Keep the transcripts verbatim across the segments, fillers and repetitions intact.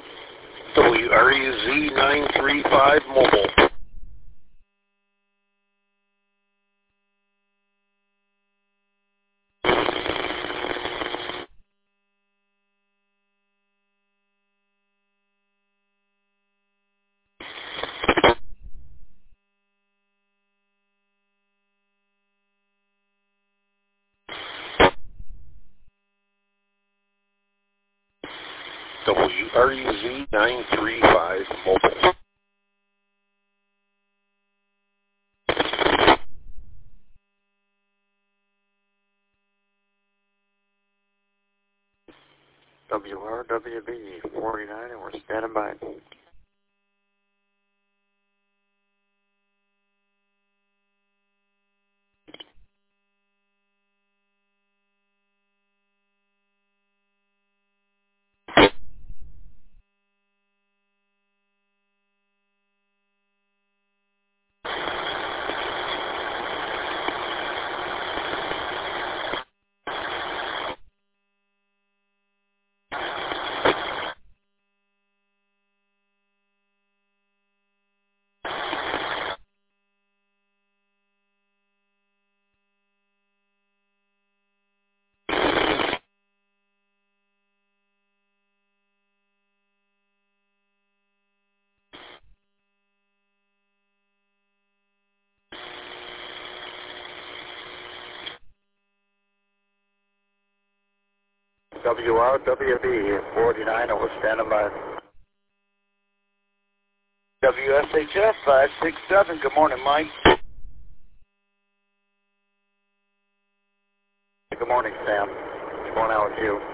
W R U Z nine three five mobile. W R U Z nine three five mobile. W R W B forty-nine, and we're standing by. W R W B forty-nine, and we're standing by. W S H F five six seven, good morning, Mike. Good morning, Sam. What's going on with you?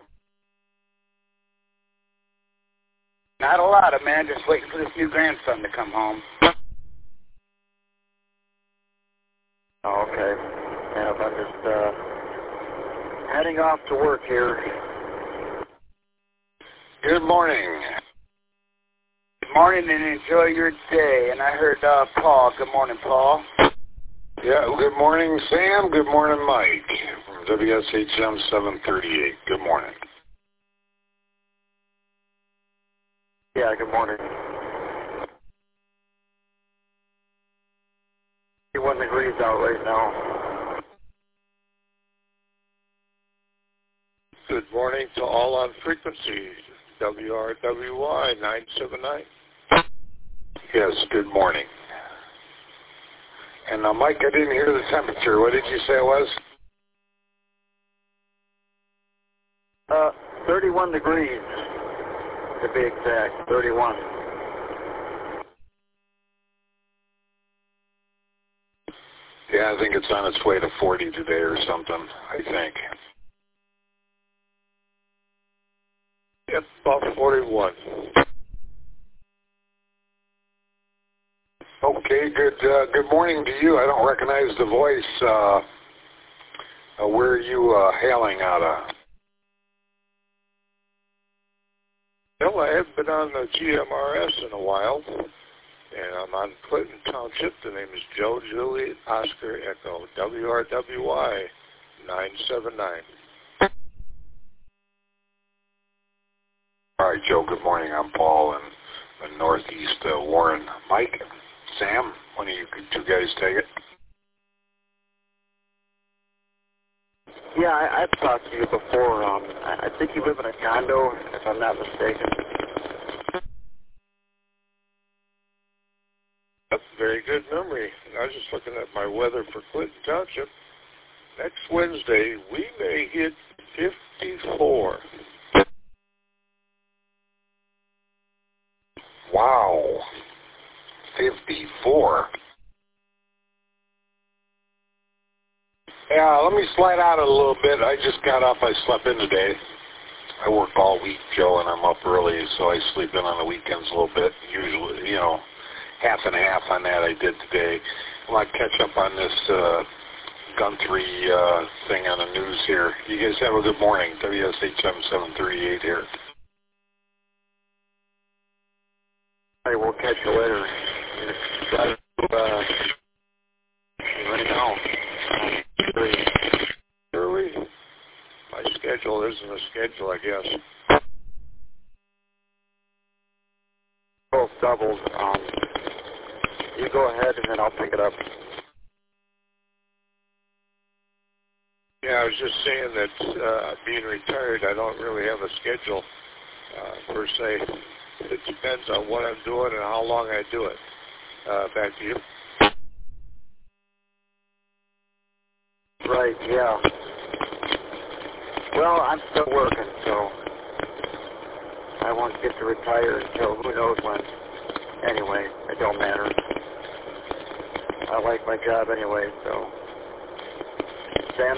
Not a lot of, man. Just waiting for this new grandson to come home. Oh, okay. Yeah, I'm just uh, heading off to work here. Good morning. Good morning and enjoy your day. And I heard uh, Paul. Good morning, Paul. Yeah, good morning, Sam. Good morning, Mike. From W S H M seven thirty-eight. Good morning. Yeah, good morning. fifty-one degrees out right now. Good morning to all on frequency. W R W Y nine seven nine. Yes, good morning. And uh, Mike, I didn't hear the temperature. What did you say it was? Uh, thirty-one degrees, to be exact, thirty-one. Yeah, I think it's on its way to forty today or something, I think. Yep, about forty-one. Okay, good uh, good morning to you. I don't recognize the voice. Uh, uh, where are you uh, hailing out of? Well, I haven't been on the G M R S in a while, and I'm on Clinton Township. The name is Joe Juliet Oscar Echo, W R W Y nine seven nine. All right, Joe, good morning. I'm Paul in, in Northeast uh, Warren. Mike, Sam, one of you two guys take it. Yeah, I, I've talked to you before. Um, I, I think you live in a condo, if I'm not mistaken. That's a very good memory. I was just looking at my weather for Clinton Township. Next Wednesday, we may hit fifty-four. Wow. fifty-four. Yeah, let me slide out a little bit. I just got up. I slept in today. I work all week, Joe, and I'm up early, so I sleep in on the weekends a little bit. Usually, you know, half and half on that I did today. I want to catch up on this uh, Guthrie uh, thing on the news here. You guys have a good morning. W S H M seven thirty-eight here. Hey, we'll catch you later. Uh, let me know. Early. My schedule isn't a schedule, I guess. both doubled. Um, you go ahead and then I'll pick it up. Yeah, I was just saying that uh, being retired, I don't really have a schedule uh, per se. It depends on what I'm doing and how long I do it. Uh, back to you. Right, yeah. Well, I'm still working, so I won't get to retire until who knows when. Anyway, it don't matter. I like my job anyway, so. Sam?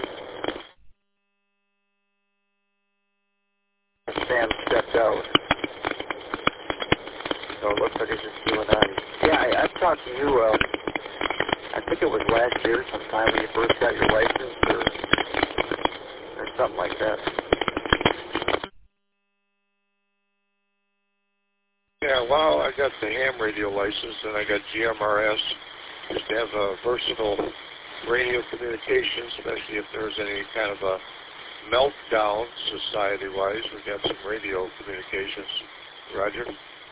Sam stepped out. So it looks like it's just you and I. Yeah, I, I've talked to you, uh, I think it was last year sometime when you first got your license or, or something like that. Yeah, well, I got the ham radio license and I got G M R S just to have a versatile radio communication, especially if there's any kind of a meltdown society-wise. We got some radio communications. Roger?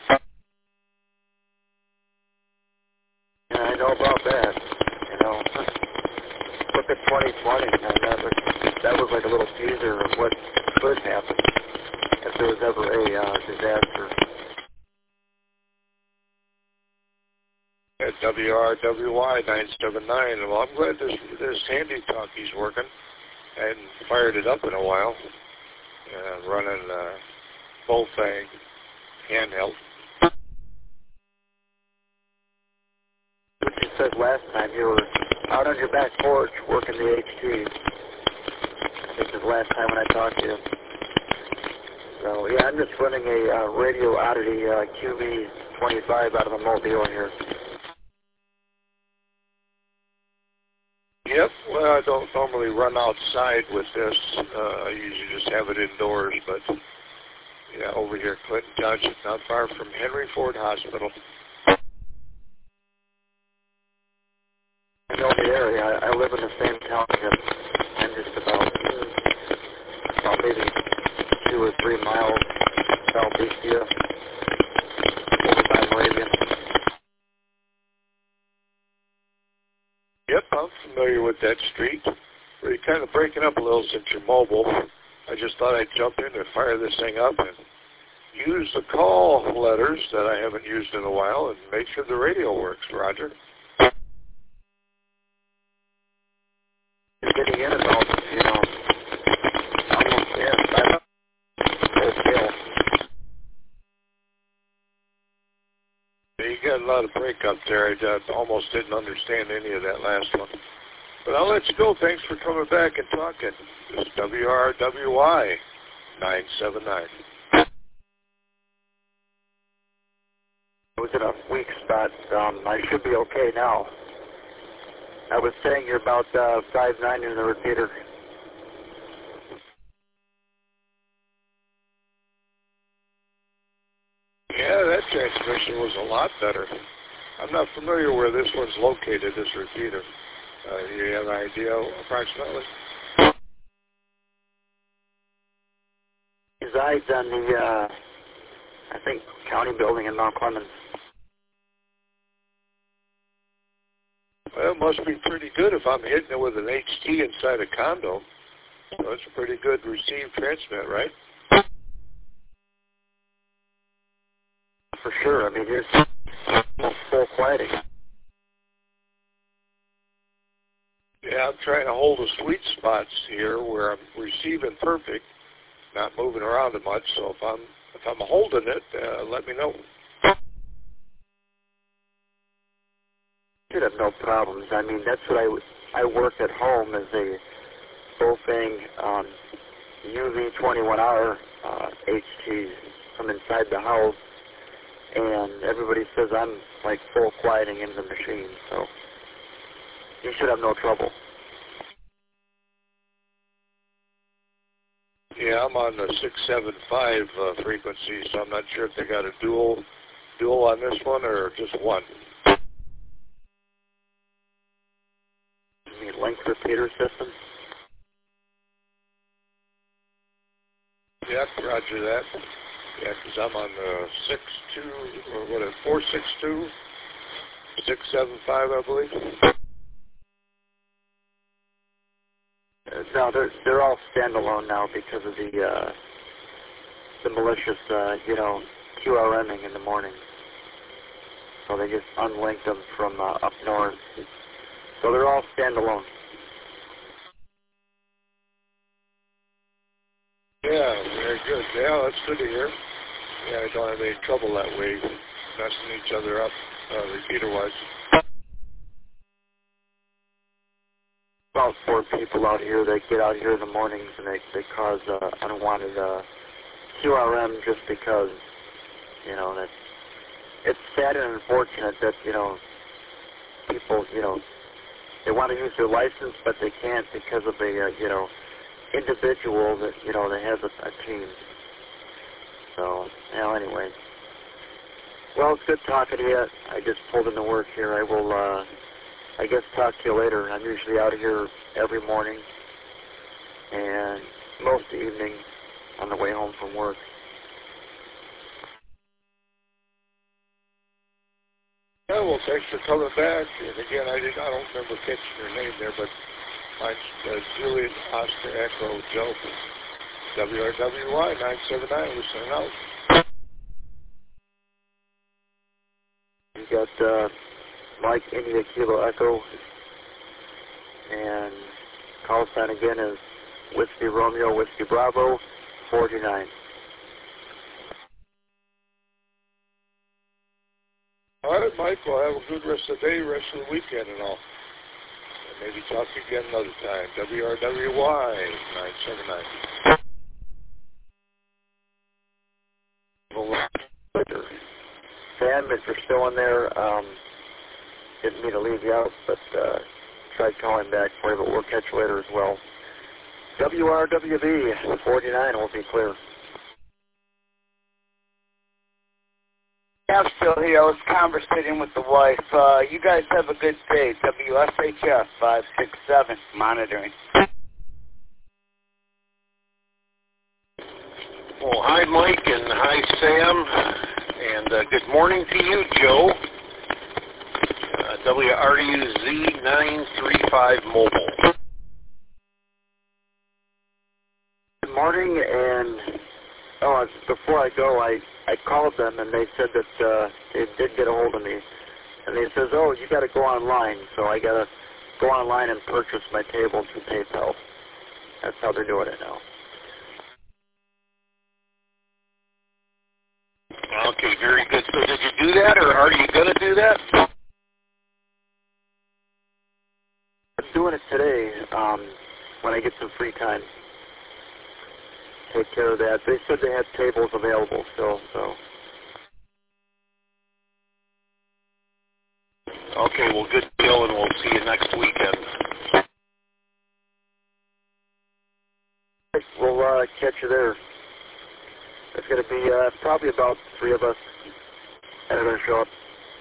Yeah, I know about that. You know, look at twenty twenty, and that was, that was like a little teaser of what could happen if there was ever a uh, disaster. At W R W Y nine seven nine. Well, I'm glad this this handy talkie's working. I hadn't fired it up in a while. Uh, running uh, Bullfang handheld. What you said last time, you were out on your back porch working the H Ts. I think it was the last time when I talked to you. So, yeah, I'm just running a uh, Radio Oddity uh, Q V twenty-five out of a Mobile here. Yep, well, I don't normally run outside with this. Uh, I usually just have it indoors, but yeah, over here, Clinton Township, not far from Henry Ford Hospital. I know the area. I, I live in the same township. I'm just about, about maybe two or three miles southeast of you, forty-five Moravian. Yep, I'm familiar with that street. Well, you're kind of breaking up a little since you're mobile. I just thought I'd jump in and fire this thing up and use the call letters that I haven't used in a while and make sure the radio works. Roger. You're getting in about, you know, almost, yeah, five full scale. You got a lot of breakup there. I uh, almost didn't understand any of that last one. But I'll let you go. Thanks for coming back and talking. This is W R W Y nine seven nine. I was in a weak spot. Um, I should be okay now. I was saying you're about uh, five nine in the repeater. Yeah, that transmission was a lot better. I'm not familiar where this one's located, this repeater. Uh, do you have an idea approximately? Resides on the, uh, I think, county building in Mount Clemens. Well, it must be pretty good if I'm hitting it with an H T inside a condo. So it's a pretty good receive transmit, right? For sure. I mean, you're almost full quieting. Yeah, I'm trying to hold the sweet spots here where I'm receiving perfect, not moving around it much. So if I'm if I'm holding it, uh, let me know. Should have no problems. I mean, that's what I I work at home as a Bofang um, U V twenty-one R uh, H T from inside the house, and everybody says I'm like full quieting in the machine. So you should have no trouble. Yeah, I'm on the six seven five uh, frequency, so I'm not sure if they got a dual dual on this one or just one. You mean link repeater system? Yep, roger that. Yeah, because I'm on the six two, or what is it, four six two, six seven five, I believe. No, they're they're all standalone now because of the uh, the malicious, uh, you know, QRMing in the morning. So they just unlinked them from uh, up north. So they're all standalone. Yeah, very good. Yeah, that's good to hear. Yeah, I don't have any trouble that way, messing each other up, uh, repeater-wise. About four people out here that get out here in the mornings and they, they cause uh, unwanted uh, Q R M just because, you know, that it's sad and unfortunate that, you know, people, you know, they want to use their license, but they can't because of a, uh, you know, individual that, you know, that has a, a team. So, you know, anyway. Well, it's good talking to you. I just pulled into work here. I will, uh, I guess, talk to you later. I'm usually out here every morning and most of the evening on the way home from work. Yeah, well, thanks for coming back. And again, I did I don't remember catching your name there, but mine's uh, Julian Oscar Echo Joe. W R W Y nine seven nine, listening out. You got uh, Mike India Kilo Echo, and call sign again is Whiskey Romeo Whiskey Bravo forty-nine. All right, Mike, well, have a good rest of the day, rest of the weekend and all. And maybe talk again another time. W R W Y nine seven nine. Sam, if you're still in there, um, didn't mean to leave you out, but uh, tried calling back for you, but we'll catch you later as well. W R W B forty-nine will be clear. I'm still here. I was conversating with the wife. Uh, you guys have a good day. W S H F five six seven, monitoring. Well, hi, Mike, and hi, Sam, and uh, good morning to you, Joe. Uh, W R U Z nine three five Mobile. Good morning, and oh, before I go, I, I called them, and they said that uh, they did get a hold of me. And they says, oh, you got to go online. So I got to go online and purchase my table through PayPal. That's how they're doing it now. Okay, very good. So did you do that, or are you going to do that? I'm doing it today um, when I get some free time. Take care of that. They said they had tables available still, so. Okay, well, good deal, and we'll see you next weekend. We'll uh, catch you there. There's going to be uh, probably about three of us that are going to show up.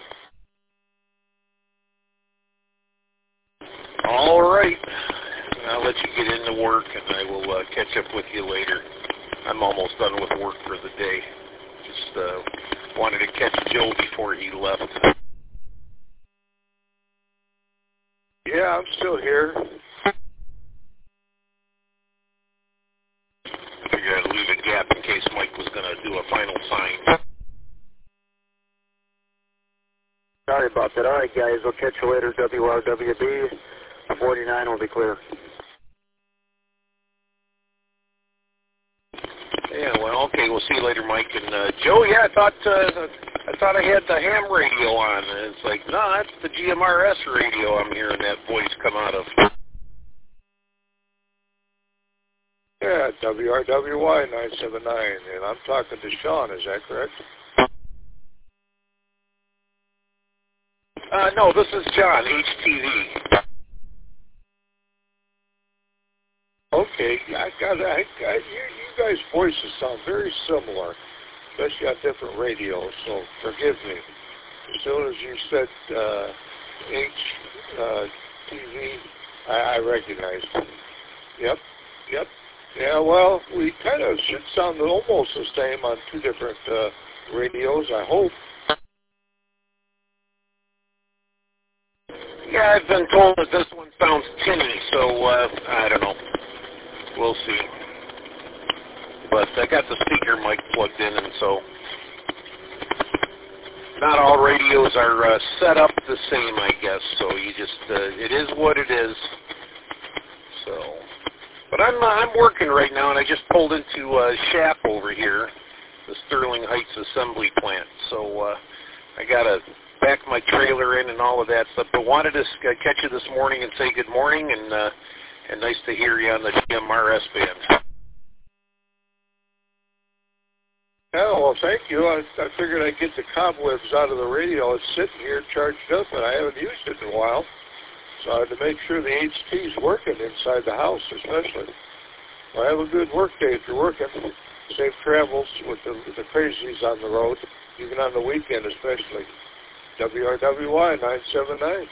All right. I'll let you get into work, and I will uh, catch up with you later. I'm almost done with work for the day. Just uh, wanted to catch Joe before he left. Yeah, I'm still here. I figured I'd leave a gap in case Mike was going to do a final sign. Sorry about that. All right, guys. We'll catch you later. W R W B forty-nine will be clear. Yeah, well, okay. We'll see you later, Mike. And uh, Joe, yeah, I thought uh, I thought I had the ham radio on. And it's like, no, that's the G M R S radio I'm hearing that voice come out of. Yeah, W R W Y nine seven nine, and I'm talking to Sean, is that correct? Uh, no, this is John, H T V. Okay, I got I, I, you, you guys' voices sound very similar, especially on different radios, so forgive me. As soon as you said uh, H T V, I, I recognized it. Yep, yep. Yeah, well, we kind of should sound almost the same on two different uh, radios, I hope. Yeah, I've been told that this one sounds tinny, so uh, I don't know. We'll see. But I got the speaker mic plugged in, and so not all radios are uh, set up the same, I guess. So you just, uh, it is what it is. So, but I'm uh, I'm working right now, and I just pulled into uh, Shap over here, the Sterling Heights Assembly Plant. So uh, I got to back my trailer in and all of that stuff. But wanted to uh, catch you this morning and say good morning, and uh, and nice to hear you on the G M R S band. Yeah, well, thank you. I, I figured I'd get the cobwebs out of the radio. It's sitting here charged up, and I haven't used it in a while. So I had to make sure the H T's working inside the house, especially. Well, have a good work day if you're working. Safe travels with the, with the crazies on the road, even on the weekend especially. W R W Y nine seven nine.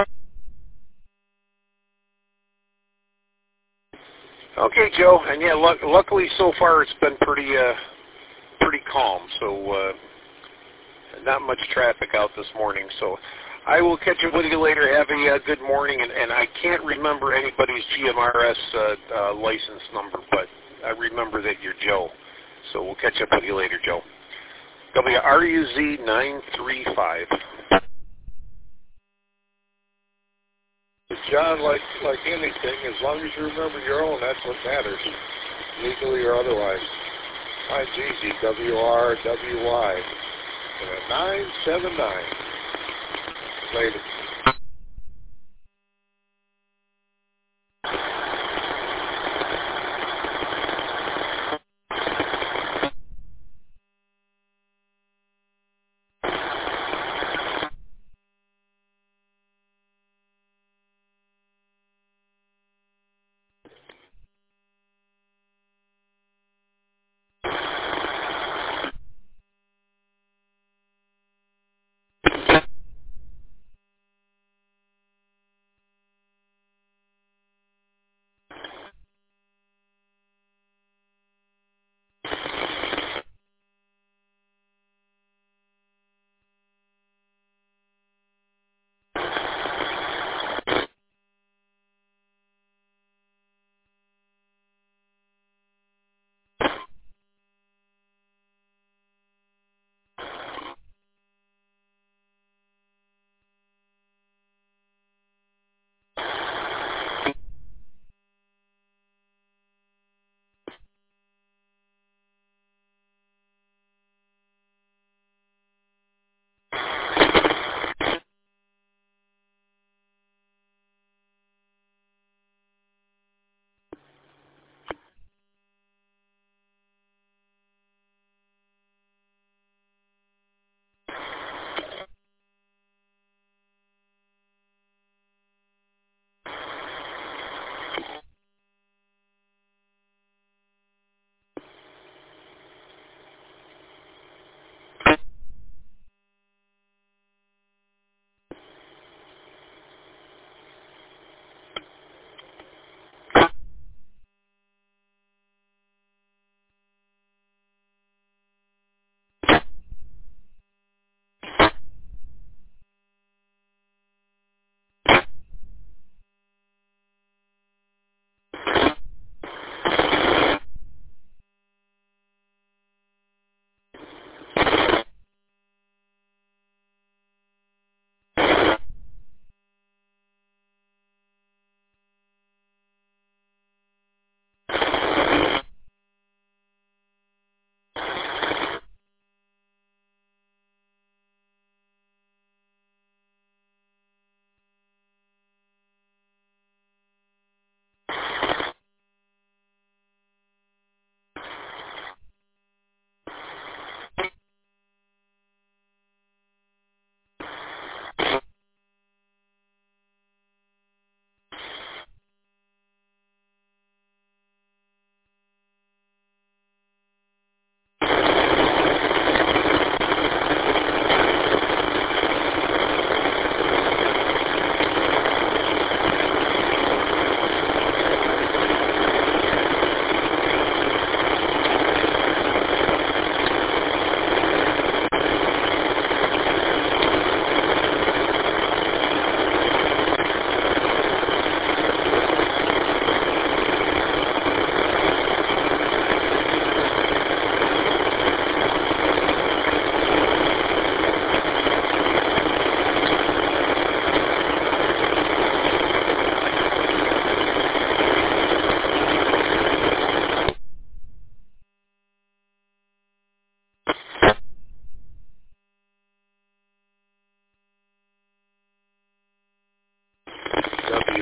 Okay, Joe. And yeah, luck, luckily so far it's been pretty uh, pretty calm. So uh, not much traffic out this morning. So I will catch up with you later. Have a uh, good morning. And, and I can't remember anybody's G M R S uh, uh, license number, but I remember that you're Joe. So we'll catch up with you later, Joe. W R U Z nine three five. John, like like anything, as long as you remember your own, that's what matters, legally or otherwise. Mine's easy, W R W Y, and a nine seven nine. Later.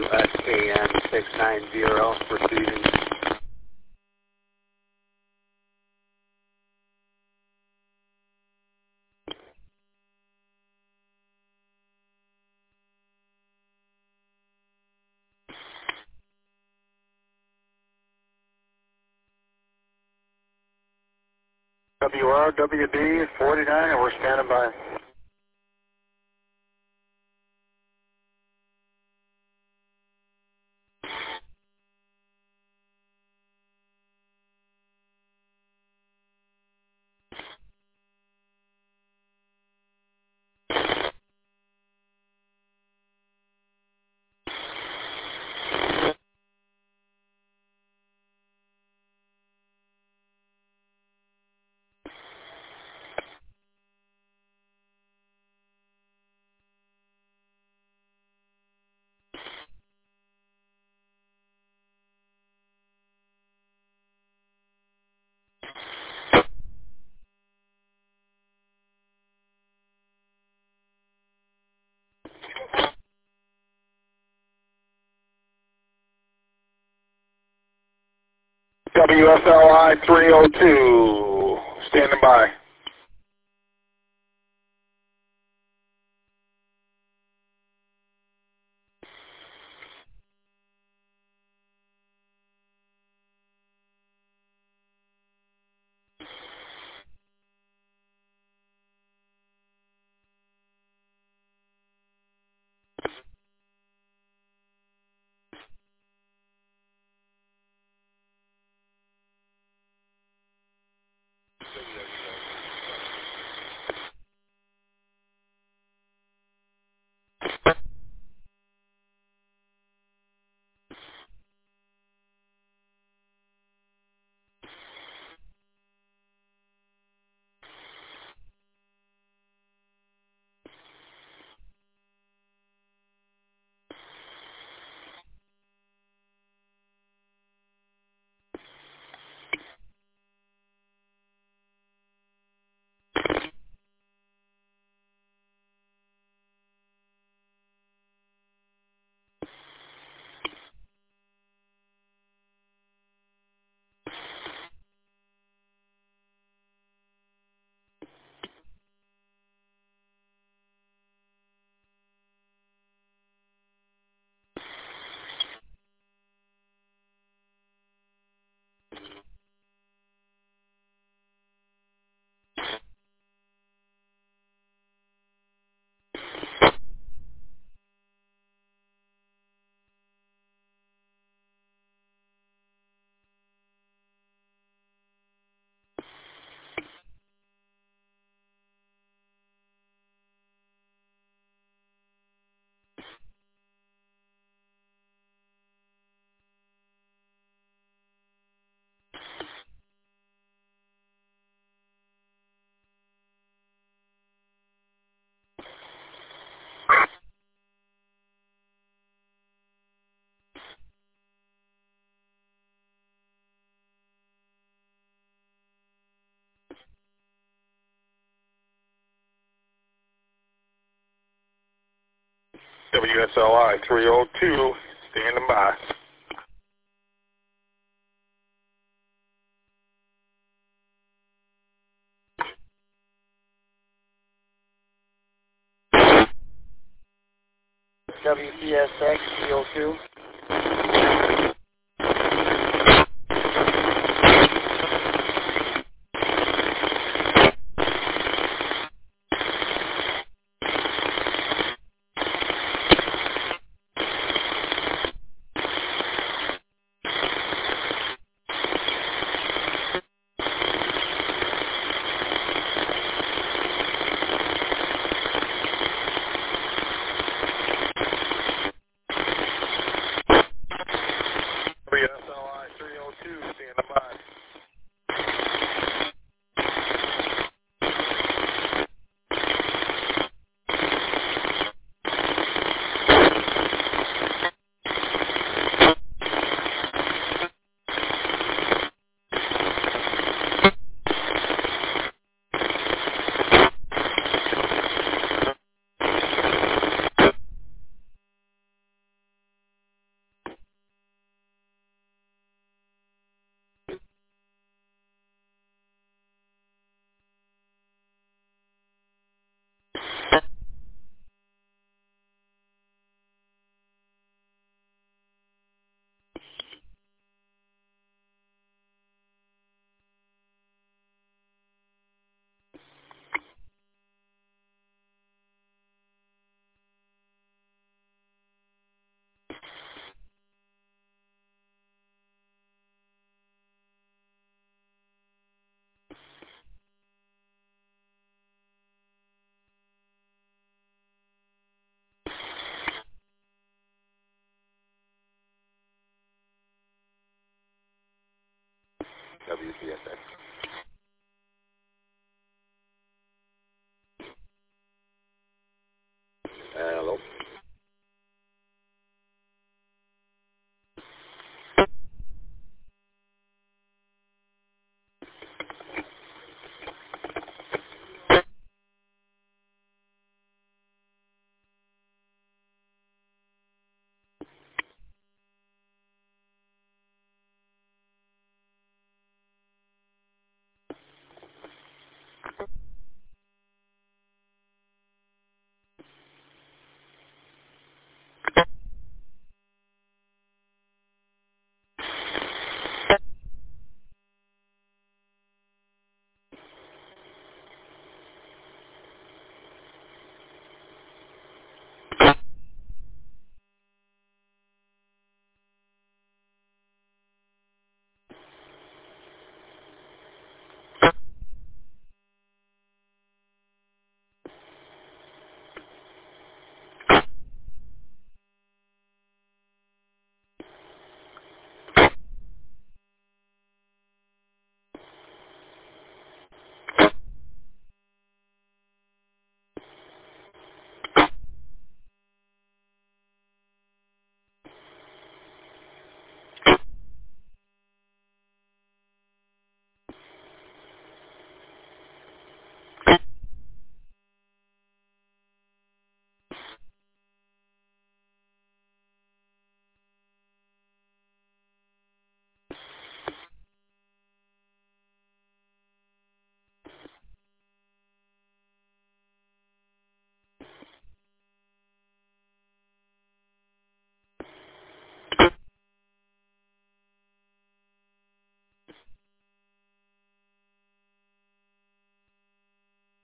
W S K N six nine zero for Sweden. W R W D forty-nine, and we're standing by. W S L I three oh two, standing by. W S L I three oh two, standing by. W P S X three oh two. W P S X. Hello.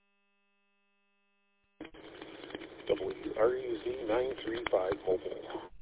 W R U Z nine three five mobile.